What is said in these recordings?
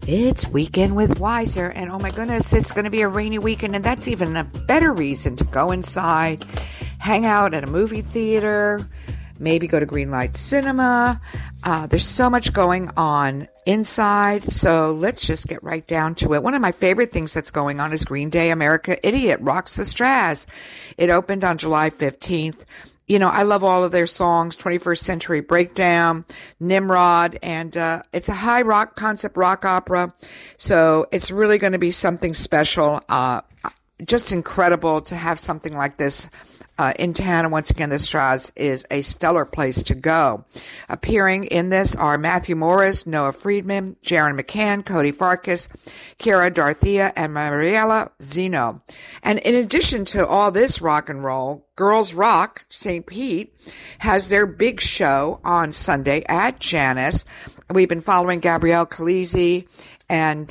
It's Weekend with Wiser, and oh my goodness, it's going to be a rainy weekend, and that's even a better reason to go inside, hang out at a movie theater, maybe go to Greenlight Cinema. There's so much going on inside, so let's just get right down to it. One of my favorite things that's going on is Green Day America Idiot Rocks the Straz. It opened on July 15th. You know, I love all of their songs, 21st Century Breakdown, Nimrod, and it's a high rock concept rock opera. So it's really going to be something special. Just incredible to have something like this in town. And once again, the Straz is a stellar place to go. Appearing in this are Matthew Morris, Noah Friedman, Jaron McCann, Cody Farkas, Kira Dorothea, and Mariella Zeno. And in addition to all this rock and roll, Girls Rock St. Pete has their big show on Sunday at Janice. We've been following Gabrielle Calisi and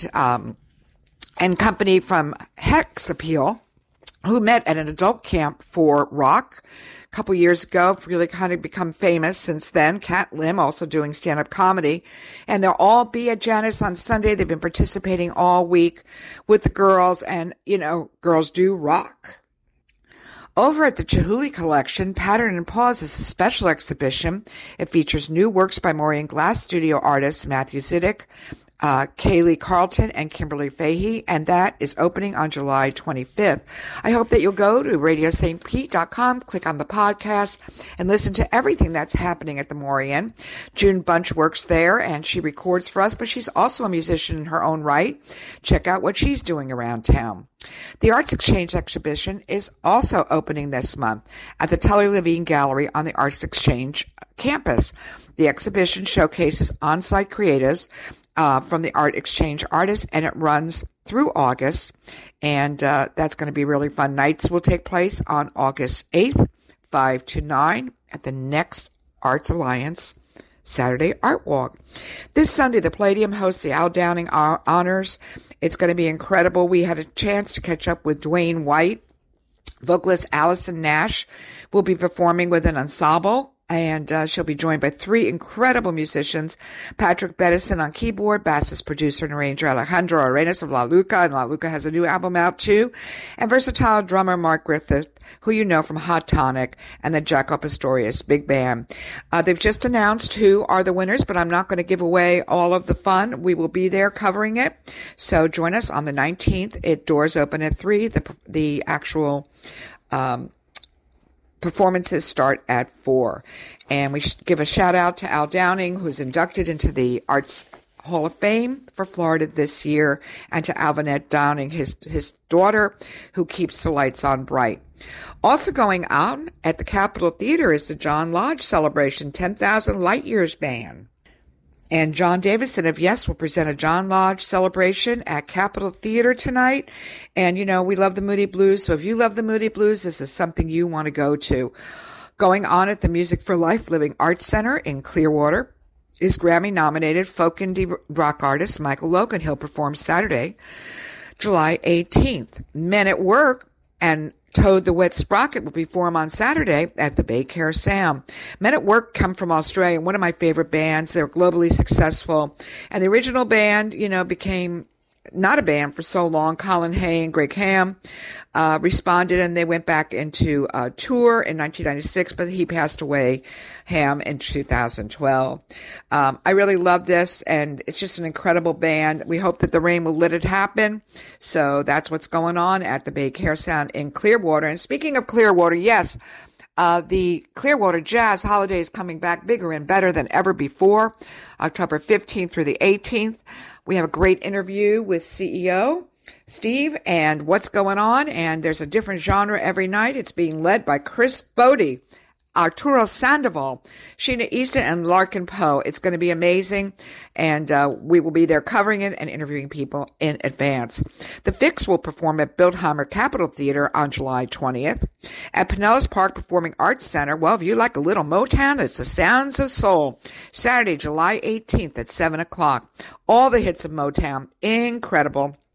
company from Hex Appeal, who met at an adult camp for rock a couple years ago, really kind of become famous since then. Kat Lim also doing stand-up comedy. And they'll all be at Janice on Sunday. They've been participating all week with the girls, and, you know, girls do rock. Over at the Chihuly Collection, Pattern and Pause is a special exhibition. It features new works by Maureen Glass studio artists Matthew Zidek, Kaylee Carlton, and Kimberly Fahey, and that is opening on July 25th. I hope that you'll go to radiostpete.com, click on the podcast, and listen to everything that's happening at the Maureen. June Bunch works there, and she records for us, but she's also a musician in her own right. Check out what she's doing around town. The Arts Exchange exhibition is also opening this month at the Tully Levine Gallery on the Arts Exchange campus. The exhibition showcases on-site creatives from the Art Exchange artists, and it runs through August, and that's going to be really fun. Nights will take place on August 8th, 5 to 9 at the Next Arts Alliance Saturday Art Walk. This Sunday, the Palladium hosts the Al Downing Honors. It's going to be incredible. We had a chance to catch up with Dwayne White. Vocalist Allison Nash will be performing with an ensemble, and she'll be joined by three incredible musicians: Patrick Bettison on keyboard, bassist, producer, and arranger Alejandro Arenas of La Luca, and La Luca has a new album out too, and versatile drummer Mark Griffith, who you know from Hot Tonic and the Jaco Pastorius Big Band. They've just announced who are the winners, but I'm not going to give away all of the fun. We will be there covering it, so join us on the 19th. Doors open at 3. The actual performances start at 4. And we should give a shout out to Al Downing, who's inducted into the Arts Hall of Fame for Florida this year, and to Alvinette Downing, his daughter, who keeps the lights on bright. Also going on at the Capitol Theater is the John Lodge Celebration 10,000 Light Years Band. And John Davison of Yes will present a John Lodge celebration at Capitol Theater tonight. And, you know, we love the Moody Blues. So if you love the Moody Blues, this is something you want to go to. Going on at the Music for Life Living Arts Center in Clearwater is Grammy-nominated folk indie rock artist Michael Logan. He'll perform Saturday, July 18th. Men at Work and Toad the Wet Sprocket will perform on Saturday at the Bay Care Sound. Men at Work come from Australia, one of my favorite bands. They're globally successful. And the original band, you know, became not a band for so long. Colin Hay and Greg Ham responded, and they went back into tour in 1996, but he passed away, Ham, in 2012. I really love this, and it's just an incredible band. We hope that the rain will let it happen. So that's what's going on at the Bay Care Sound in Clearwater. And speaking of Clearwater, yes, the Clearwater Jazz Holiday is coming back bigger and better than ever before, October 15th through the 18th. We have a great interview with CEO Steve and what's going on, and there's a different genre every night. It's being led by Chris Bodie, Arturo Sandoval, Sheena Easton, and Larkin Poe. It's going to be amazing, and we will be there covering it and interviewing people in advance. The Fix will perform at Bildheimer Capitol Theater on July 20th. At Pinellas Park Performing Arts Center, well, if you like a little Motown, it's the Sounds of Soul, Saturday, July 18th at 7 o'clock. All the hits of Motown, incredible.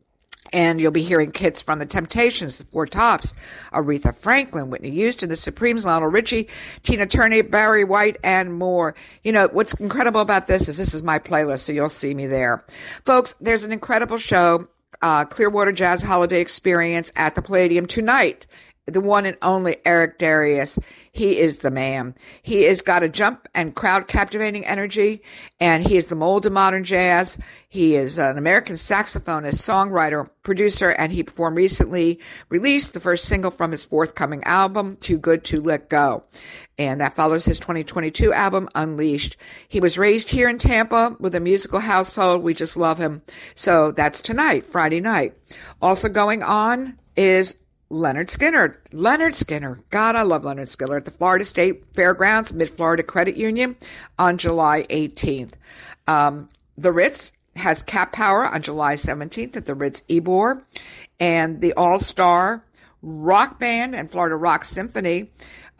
And you'll be hearing hits from The Temptations, The Four Tops, Aretha Franklin, Whitney Houston, The Supremes, Lionel Richie, Tina Turner, Barry White, and more. You know, what's incredible about this is my playlist, so you'll see me there. Folks, there's an incredible show, Clearwater Jazz Holiday Experience at the Palladium tonight. The one and only Eric Darius. He is the man. He has got a jump and crowd captivating energy, and he is the mold of modern jazz. He is an American saxophonist, songwriter, producer, and he recently released the first single from his forthcoming album, Too Good to Let Go. And that follows his 2022 album, Unleashed. He was raised here in Tampa with a musical household. We just love him. So that's tonight, Friday night. Also going on is Leonard Skinner. Leonard Skinner. God, I love Leonard Skinner at the Florida State Fairgrounds, Mid-Florida Credit Union on July 18th. The Ritz has Cat Power on July 17th at the Ritz Ybor. And the All-Star Rock Band and Florida Rock Symphony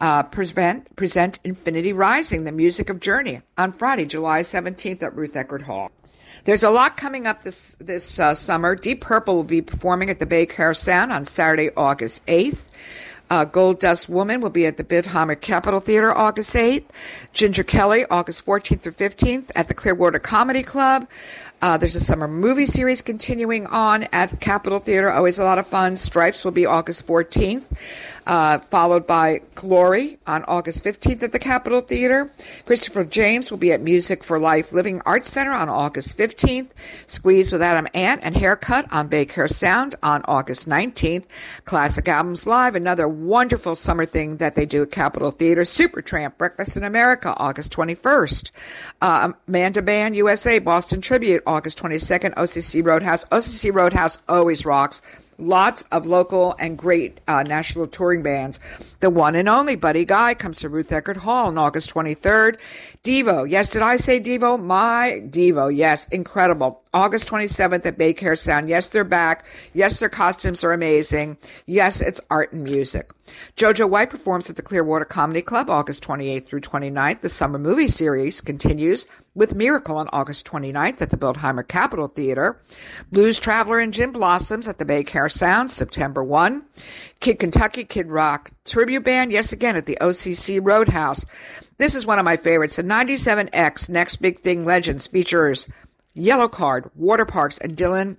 present Infinity Rising, the music of Journey, on Friday, July 17th at Ruth Eckerd Hall. There's a lot coming up this summer. Deep Purple will be performing at the Bay Care Sound on Saturday, August 8th. Gold Dust Woman will be at the Bidheimer Capitol Theater August 8th. Ginger Kelly, August 14th through 15th at the Clearwater Comedy Club. There's a summer movie series continuing on at Capitol Theater. Always a lot of fun. Stripes will be August 14th. Followed by Glory on August 15th at the Capitol Theater. Christopher James will be at Music for Life Living Arts Center on August 15th. Squeeze with Adam Ant and Haircut on Bay Care Sound on August 19th. Classic Albums Live, another wonderful summer thing that they do at Capitol Theater. Supertramp, Breakfast in America, August 21st. Amanda Band USA, Boston Tribute, August 22nd. OCC Roadhouse. OCC Roadhouse always rocks. Lots of local and great national touring bands. The one and only Buddy Guy comes to Ruth Eckerd Hall on August 23rd. Devo. Yes, did I say Devo? My Devo. Yes, incredible. August 27th at Bay Care Sound. Yes, they're back. Yes, their costumes are amazing. Yes, it's art and music. JoJo White performs at the Clearwater Comedy Club August 28th through 29th. The summer movie series continues with Miracle on August 29th at the Bildheimer Capitol Theater. Blues Traveler and Gin Blossoms at the Bay Care Sound September 1. Kid Kentucky Kid Rock Tribute Band, yes again, at the OCC Roadhouse. This is one of my favorites. The 97X Next Big Thing Legends features Yellow Card, Water Parks, and Dylan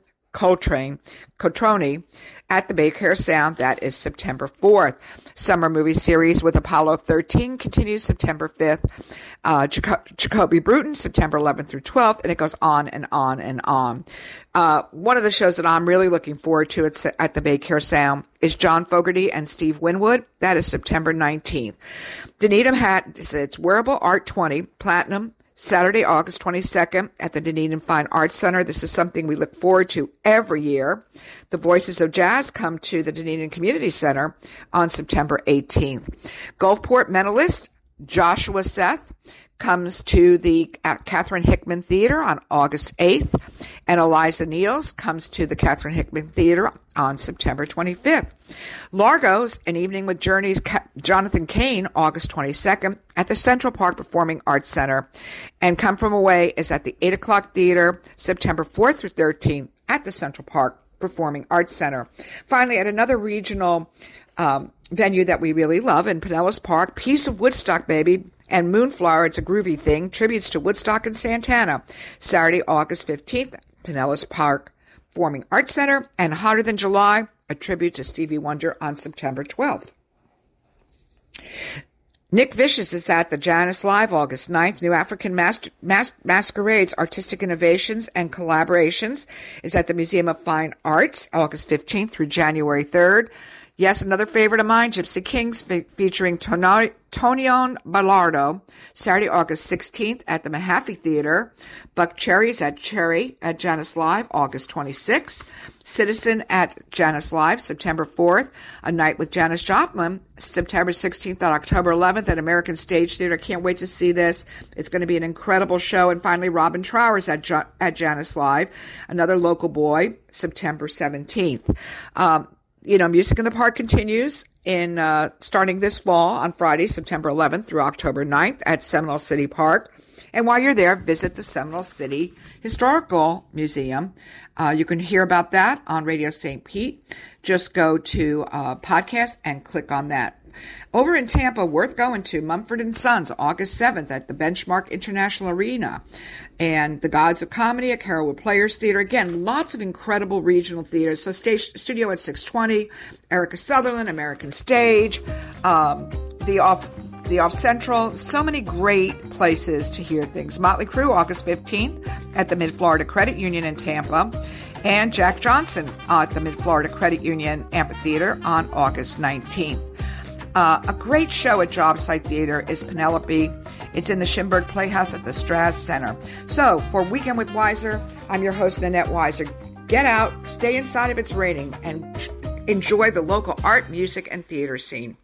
Cotroni at the Bay Care Sound. That is September 4th. Summer movie series with Apollo 13 continues September 5th. Jacoby Bruton, September 11th through 12th, and it goes on and on and on. One of the shows that I'm really looking forward to at the Bay Care Sound is John Fogerty and Steve Winwood. That is September 19th. Dunedin has its Wearable Art 20 Platinum Saturday, August 22nd at the Dunedin Fine Arts Center. This is something we look forward to every year. The Voices of Jazz come to the Dunedin Community Center on September 18th. Gulfport mentalist Joshua Seth comes to the Catherine Hickman Theater on August 8th, and Eliza Niels comes to the Catherine Hickman Theater on September 25th. Largo's An Evening with Journey's Jonathan Cain, August 22nd, at the Central Park Performing Arts Center, and Come From Away is at the 8 o'clock Theater, September 4th through 13th at the Central Park Performing Arts Center. Finally, at another regional venue that we really love in Pinellas Park, Piece of Woodstock, baby, and Moonflower, It's a Groovy Thing, tributes to Woodstock and Santana, Saturday, August 15th, Pinellas Park Performing Arts Center, and Hotter Than July, a tribute to Stevie Wonder on September 12th. Nick Vicious is at the Janice Live August 9th. New African Masquerades, Artistic Innovations and Collaborations is at the Museum of Fine Arts August 15th through January 3rd. Yes, another favorite of mine, Gypsy Kings, featuring Tonion Ballardo, Saturday, August 16th at the Mahaffey Theater. Buck Cherry's at Cherry at Janice Live, August 26th. Citizen at Janice Live, September 4th. A Night with Janis Joplin, September 16th and October 11th at American Stage Theater. Can't wait to see this. It's going to be an incredible show. And finally, Robin Trowers at Janice Live, another local boy, September 17th. Music in the Park continues in starting this fall on Friday, September 11th through October 9th at Seminole City Park. And while you're there, visit the Seminole City Historical Museum. You can hear about that on Radio St. Pete. Just go to podcast and click on that. Over in Tampa, worth going to, Mumford & Sons, August 7th at the Benchmark International Arena. And the Gods of Comedy at Carolwood Players Theater. Again, lots of incredible regional theaters. So Studio at 620, Erica Sutherland, American Stage, the Off Central. So many great places to hear things. Motley Crue, August 15th at the Mid-Florida Credit Union in Tampa. And Jack Johnson at the Mid-Florida Credit Union Amphitheater on August 19th. A great show at Job Site Theater is Penelope. It's in the Schimberg Playhouse at the Strass Center. So, for Weekend with Weiser, I'm your host, Nanette Weiser. Get out, stay inside if it's raining, and enjoy the local art, music, and theater scene.